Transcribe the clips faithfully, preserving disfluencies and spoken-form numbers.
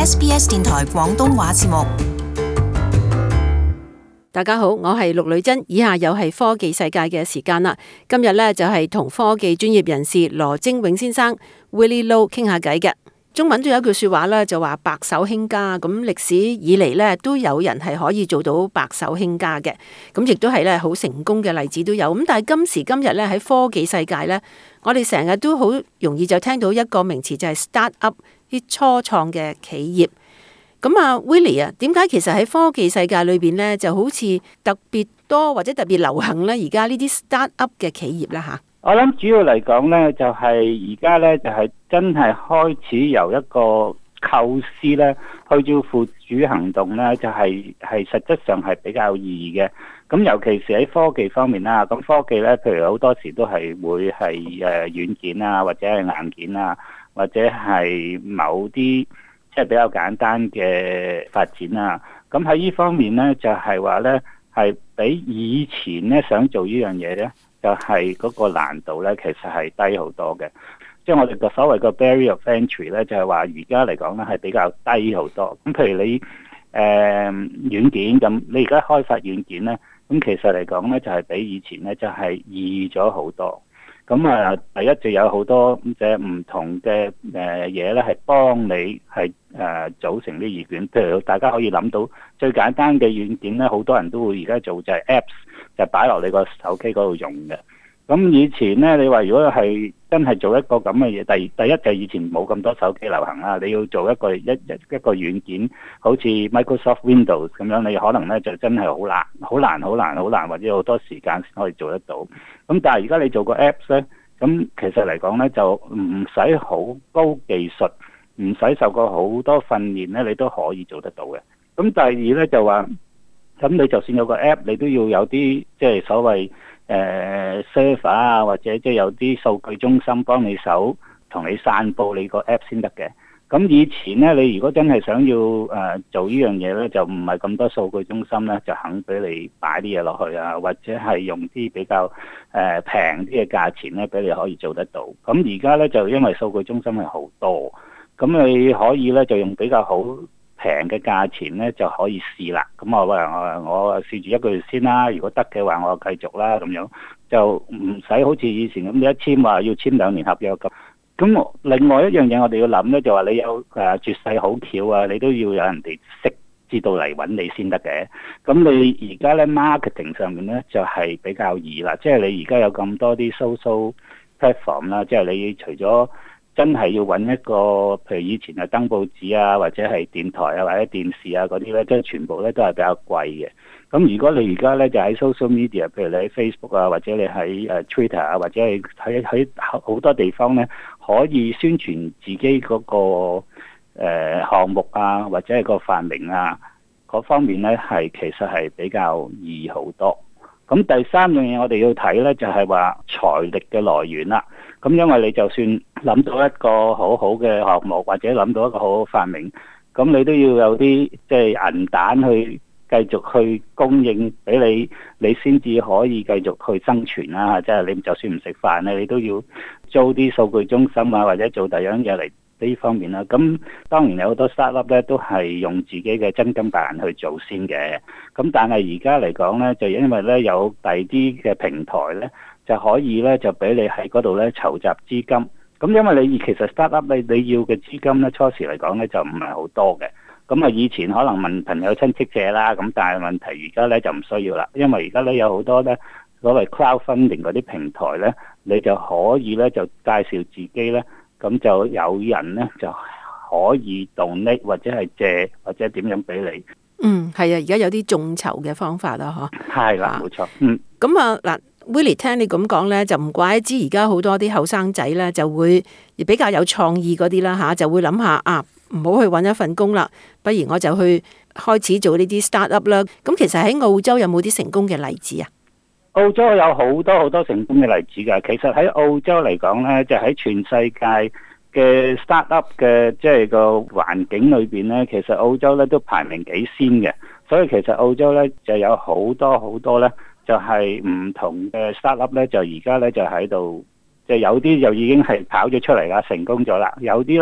S B S 電台廣東話節目。 大家好，我係陸女珍，以下又係科技世界嘅時間啦。今日呢，就係同科技專業人士羅精永先生 Willie Lo 傾下偈嘅。中文都有一句說話咧，就話白手興家。咁歷史以嚟咧，都有人係可以做到白手興家嘅。咁亦都係咧好成功嘅例子都有。咁但係今時今日咧喺科技世界咧，我哋成日都好容易就聽到一個名詞就係 start up 啲初創嘅企業。咁啊 Willie 啊，點解其實喺科技世界裏邊咧就好似特別多或者特別流行咧？而家呢啲 start up 嘅企業啦吓。 我諗主要嚟講呢，就係而家呢，就係真係開始由一個構思呢去到付諸行動呢，就係係實質上係比較易嘅。咁尤其是喺科技方面啦，咁科技呢，譬如好多時都係會係誒軟件啊，或者係硬件啊，或者係某啲即係比較簡單嘅發展啊。咁喺呢方面呢，就係話呢，係比以前呢想做呢樣嘢呢，就係嗰個難度咧，其實係低好多嘅。即係我哋個所謂個 barrier of entry 咧，就係話而家嚟講咧係比較低好多。咁譬如你誒、呃、軟件咁，你而家開發軟件咧，咁其實嚟講咧就係比以前咧就係易咗好多。咁啊，第一就有好多即係唔同嘅誒嘢咧，係幫你係誒組成啲軟件。譬如大家可以諗到最簡單嘅軟件咧，好多人都會而家做就係 apps。就擺落你個手機嗰度用嘅。咁以前呢，你話如果係真係做一個咁嘅嘢，第第一就以前冇咁多手機流行啦。你要做一個一一一個軟件，好似 Microsoft Windows 咁樣，你可能呢就真係好難、好難、好難、好難，或者好多時間先可以做得到。咁但係而家你做個 Apps 呢，咁其實嚟講呢，就唔使好高技術，唔使受過好多訓練呢，你都可以做得到嘅。咁第二呢，就話。咁你就算有個 app，你都要有啲即係所謂誒、呃、server 啊，或者即係有啲數據中心幫你手同你散佈你個 app 先得嘅。咁以前咧，你如果真係想要誒、呃、做呢樣嘢咧，就唔係咁多數據中心咧，就肯俾你擺啲嘢落去啊，或者係用啲比較誒平啲嘅價錢咧，俾你可以做得到。咁而家咧就因為數據中心係好多，咁你可以咧就用比較好平嘅價錢咧就可以試啦，咁我話我我試住一個月先啦，如果得嘅話我繼續啦，咁樣就唔使好似以前咁，你一簽話要簽兩年合約咁。咁另外一樣嘢我哋要諗咧，就話你有誒絕世好橋啊，你都要有人哋識知道嚟揾你先得嘅。咁你而家咧 marketing 上面咧就係比較易啦，即係你而家有咁多啲 social platform 啦，即係你除咗真係要揾一個，譬如以前係登報紙啊，或者係電台啊，或者電視啊嗰啲咧，即係全部咧都係比較貴嘅。咁如果你而家咧就喺 social media，譬如你喺 Facebook 啊，或者你喺誒 Twitter 啊，或者係喺喺好多地方咧，可以宣傳自己嗰個誒項目啊，或者係個發明啊嗰方面咧，係其實係比較易好多。咁第三樣嘢我哋要睇咧，就係話財力嘅來源啦。咁因為你就算諗到一個好好嘅項目，或者諗到一個好好發明，咁你都要有啲即係銀彈去繼續去供應俾你，你先至可以繼續去生存啦。即係你就算唔食飯咧，你都要租啲數據中心啊，或者做第二樣嘢嚟呢方面啦。咁當然有好多 startup 咧都係用自己嘅真金白銀去做先嘅。咁但係而家嚟講咧，就因為咧有第二啲嘅平台咧，就可以咧就俾你喺嗰度咧籌集資金。咁因為你其實 start up 你你要嘅資金咧，初時嚟講咧就唔係好多嘅。咁啊以前可能問朋友親戚借啦，咁但係問題而家咧就唔需要啦，因為而家咧有好多咧所謂 crowdfunding 嗰啲平台咧，你就可以咧就介紹自己咧，咁就有人咧就可以 donate 或者係借或者點樣俾你。 嗯，係啊，而家有啲眾籌嘅方法啦，嗬。係啦，冇錯。嗯。 咁啊嗱。Willie 聽你咁講咧，就唔怪之而家好多啲後生仔咧，就會比較有創意嗰啲啦嚇，就會諗下啊，唔好去揾一份工啦，不如我就去開始做呢啲 start up 啦。咁其實喺澳洲有冇啲成功嘅例子啊？ 澳洲有好多好多成功嘅例子㗎。其實喺澳洲嚟講咧，就喺全世界嘅 start up 嘅即係個環境裏邊咧，其實澳洲咧都排名幾先嘅。所以其實澳洲咧就有好多好多咧。就係唔同嘅 startup 咧，就而家咧就喺度，即係有啲就已經係跑咗出嚟啦，成功咗啦。有啲咧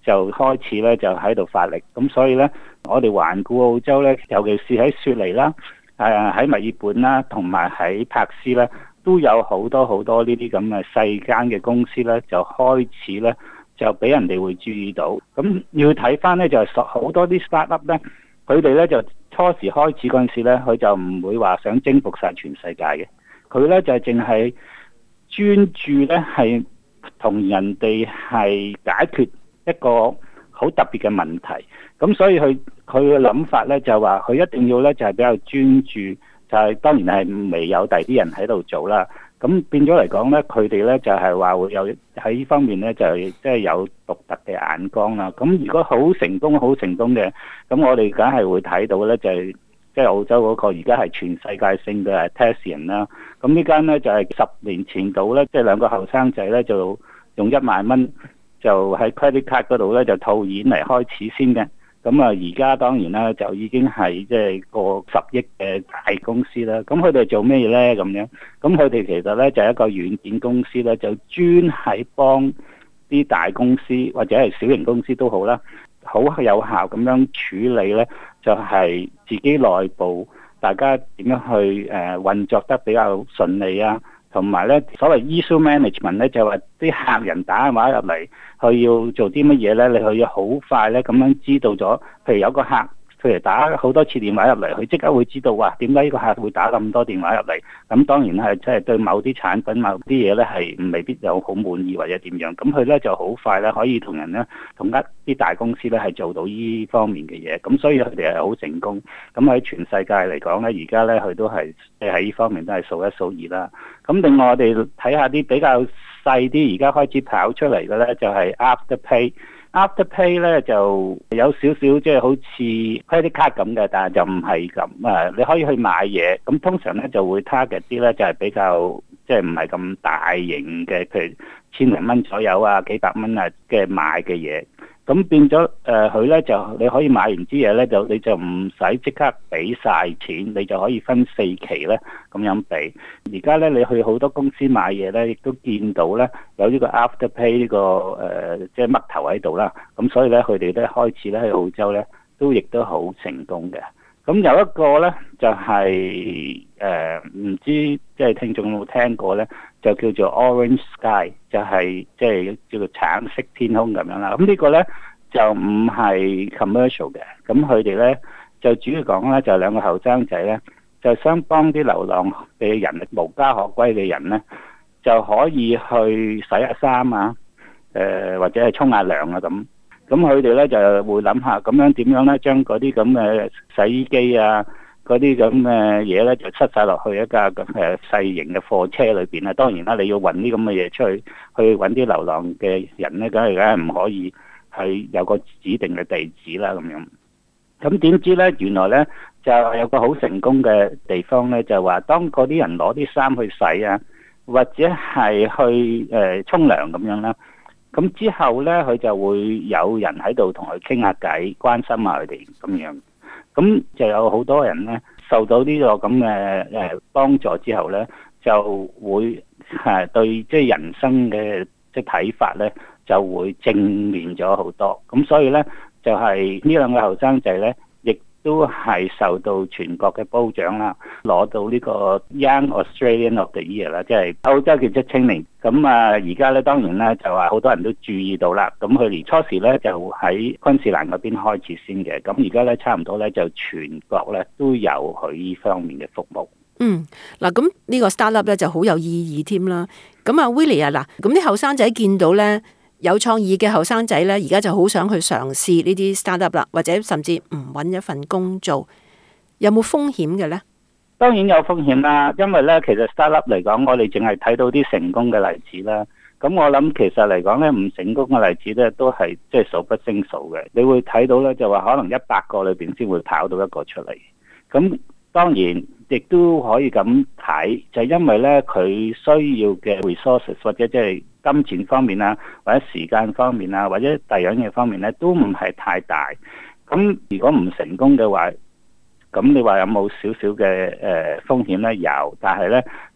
就開始咧就喺度發力。咁所以咧，我哋環顧澳洲咧，尤其是喺雪梨啦、誒喺墨爾本啦，同埋喺珀斯咧，都有好多好多呢啲咁嘅細間嘅公司咧，就開始咧就俾人哋會注意到。咁要睇翻咧，就係好多啲 startup 咧，佢哋咧就初時開始嗰陣時咧，佢就唔會話想征服晒全世界嘅，佢咧就係淨係專注咧係同人哋係解決一個好特別嘅問題。咁所以佢佢嘅諗法咧就話佢一定要咧就係比較專注，就係當然係未有第啲人喺度做啦。咁變咗嚟講咧，佢哋咧就係話會有喺呢方面咧就係即係有獨特嘅眼光啦。咁如果好成功好成功嘅，咁我哋梗係會睇到咧就係即係澳洲嗰個而家係全世界性嘅 Atlassian 啦。咁呢間咧就係十年前度咧，即係兩個後生仔咧就用一萬蚊就喺 credit card 嗰度咧就套現嚟開始先嘅。咁啊，而家當然啦，就已經係即係過十億嘅大公司啦。咁佢哋做咩咧？咁樣，咁佢哋其實咧就係一個軟件公司咧，就專係幫啲大公司或者係小型公司都好啦，好有效咁樣處理咧，就係自己內部大家點樣去誒運作得比較順利啊。同埋咧，所謂 issue management 咧，就話啲客人打電話入嚟，佢要做啲乜嘢咧？你佢要好快咧咁樣知道咗。譬如有個客，譬如打好多次電話入嚟，佢即刻會知道哇，點解呢個客會打咁多電話入嚟？咁當然係即係對某啲產品、某啲嘢咧係未必有好滿意或者點樣。咁佢咧就好快咧可以同人咧同一啲大公司咧係做到呢方面嘅嘢。咁所以佢哋係好成功。咁喺全世界嚟講咧，而家咧佢都係即係喺呢方面都係數一數二啦。咁另外我哋睇下啲比較細啲，而家開始跑出嚟嘅咧，就係 Afterpay。Afterpay 咧就有少少即係好似 credit card 咁嘅，但係就唔係咁啊。你可以去買嘢，咁通常咧就會 target 啲咧就係比較即係唔係咁大型嘅，譬如千零蚊左右啊、幾百蚊啊嘅買嘅嘢。咁變咗誒，佢、呃、咧就你可以買完啲嘢咧，就你就唔使即刻俾晒錢，你就可以分四期咧咁樣俾。而家咧你去好多公司買嘢咧，亦都見到咧有呢個 Afterpay 呢、這個誒即係乜頭喺度啦。咁所以咧佢哋咧開始咧喺澳洲咧都亦都好成功嘅。咁有一個咧就係誒唔知即係聽眾有冇聽過咧，就叫做 Orange Sky， 就係即係叫做橙色天空咁樣啦。咁呢個咧就唔係 commercial 嘅，咁佢哋咧就主要講咧就兩個後生仔咧，就想幫啲流浪嘅人無家可歸嘅人咧，就可以去洗下衫啊，誒、呃、或者係沖下涼啊咁。咁佢哋咧就會諗下咁樣點樣咧，將嗰啲咁嘅洗衣機啊，嗰啲咁嘅嘢咧，就塞晒落去一架誒細型嘅貨車裏邊啊。當然啦，你要運啲咁嘅嘢出去，去揾啲流浪嘅人咧，梗係梗係唔可以係有個指定嘅地址啦咁樣。咁點知咧，原來咧就有個好成功嘅地方咧，就話當嗰啲人攞啲衫去洗啊，或者係去誒沖涼咁樣啦。咁之後咧，佢就會有人喺度同佢傾下偈，關心下佢哋咁樣。咁就有好多人咧受到呢個咁嘅誒幫助之後咧，就會係對即係人生嘅即係睇法咧，就會正面咗好多。咁所以咧，就係呢兩個後生仔咧，亦都係受到全國嘅褒獎啦，攞到呢個 Young Australian of the Year 啦，即係澳洲傑出青年。咁啊，而家咧當然咧就話好多人都注意到啦。咁佢年初時咧就喺昆士蘭嗰邊開始先嘅，咁而家咧差唔多咧就全國咧都有佢呢方面嘅服務。 嗯，嗱，咁呢個 startup 咧就好有意義添啦。咁啊 Willie 啊，嗱，咁啲後生仔見到咧有創意嘅後生仔咧，而家就好想去嘗試呢啲 startup 啦，或者甚至唔揾一份工做，有冇風險嘅咧？ 當然有風險啦，因為咧其實 startup 嚟講，我哋淨係睇到啲成功嘅例子啦。咁我諗其實嚟講咧，唔成功嘅例子咧都係即係數不勝數嘅。你會睇到咧就話可能一百個裏邊先會跑到一個出嚟。咁當然亦都可以咁睇，就係因為咧佢需要嘅 resources 或者即係金錢方面啊，或者時間方面啊，或者第二樣嘢方面咧，都唔係太大。咁如果唔成功嘅話，咁你話有冇少少嘅誒風險咧？有，但係咧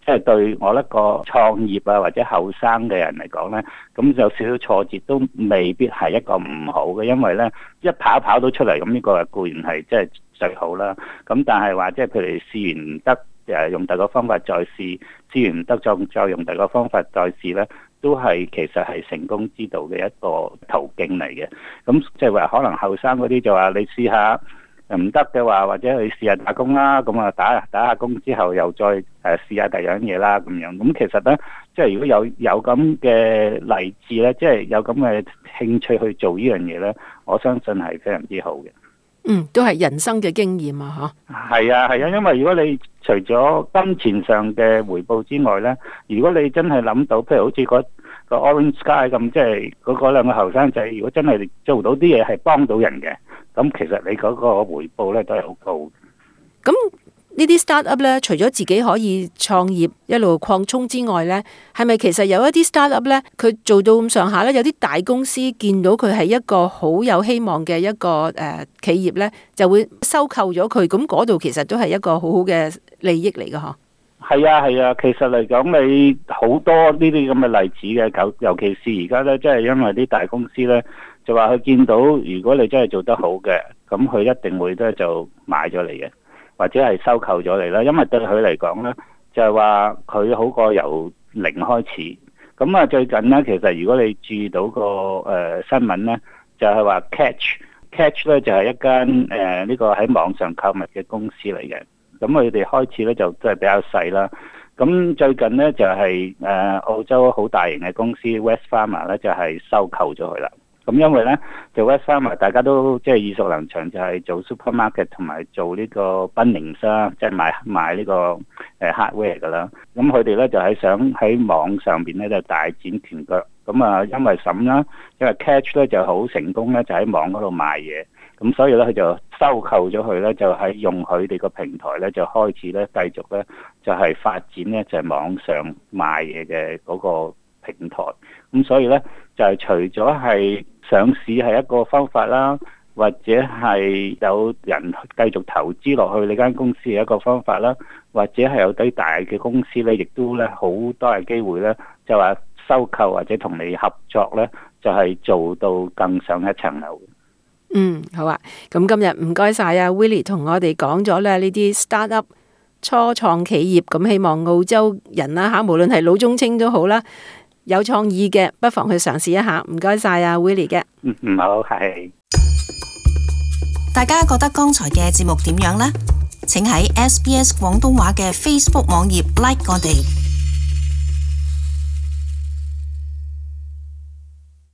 即係對我一個創業啊或者後生嘅人嚟講咧，咁有少少挫折都未必係一個唔好嘅，因為咧一跑跑到出嚟，咁呢個固然係即係最好啦。咁但係話即係譬如試完唔得，誒用第二個方法再試，試完唔得再再用第二個方法再試咧，都係其實係成功之道嘅一個途徑嚟嘅。咁即係話可能後生嗰啲就話你試下。唔得嘅話，或者去試下打工啦，咁啊打打下工之後又再誒試下第二樣嘢啦，咁樣。咁其實咧，即係如果有有咁嘅例子咧，即係有咁嘅興趣去做呢樣嘢咧，我相信係非常之好嘅。 嗯，都係人生嘅經驗啊，吓。係啊係啊，因為如果你除咗金錢上嘅回報之外咧，如果你真係諗到，譬如好似嗰個 Orange Sky 咁，即係嗰嗰兩個後生仔，如果真係做到啲嘢係幫到人嘅。咁其實你嗰個回報咧都係好高。 咁呢啲 startup 咧，除咗自己可以創業一路擴充之外咧，係咪其實有一啲 startup 咧，佢做到咁上下咧，有啲大公司見到佢係一個好有希望嘅一個誒、呃、企業咧，就會收購咗佢。咁嗰度其實都係一個好好嘅利益嚟㗎，嗬。 係啊係啊，其實嚟講你好多呢啲咁嘅例子嘅，尤其是而家咧，即係因為啲大公司咧。就話佢見到，如果你真係做得好嘅，咁佢一定會咧就買咗你嘅，或者係收購咗你啦。因為對佢嚟講咧，就係話佢好過由零開始。咁啊，最近咧，其實如果你注意到個誒、呃、新聞咧，就係、是、話 Catch，Catch 咧就係、是、一間誒呢、呃這個喺網上購物嘅公司嚟嘅。咁佢哋開始咧就都係比較細啦。咁最近咧就係、是、誒、呃、澳洲好大型嘅公司 Wesfarmers 咧就係、是、收購咗佢啦。咁因為咧，做 Wesfarmers 大家都即係耳熟能詳，就係、是、做 supermarket 同埋做呢個 Bunnings 啦，即係賣賣呢個誒 hardware 噶啦。咁佢哋咧就係想喺網上邊咧就大展拳腳。咁啊，因為咁啦，因為 Catch 咧就好成功咧，就喺網嗰度賣嘢。咁所以咧，佢就收購咗佢咧，就喺用佢哋個平台咧，就開始咧繼續咧就係發展咧就係網上賣嘢嘅嗰個平台。咁所以咧就係除咗係上市係一個方法啦，或者係有人繼續投資落去你間公司係一個方法啦，或者係有啲大嘅公司咧，亦都咧好多嘅機會咧，就話收購或者同你合作咧，就係做到更上一層樓。 嗯，好啊，咁今日唔該晒啊 Willie 同我哋講咗咧呢啲 startup 初創企業，咁希望澳洲人啦吓，無論係老中青都好啦。有創意嘅，不妨去嘗試一下。唔該晒啊 Willie 嘅。 嗯，唔好客氣。 大家覺得剛才嘅節目點樣呢？請喺 S B S 廣東話嘅 Facebook 網頁 like 我哋。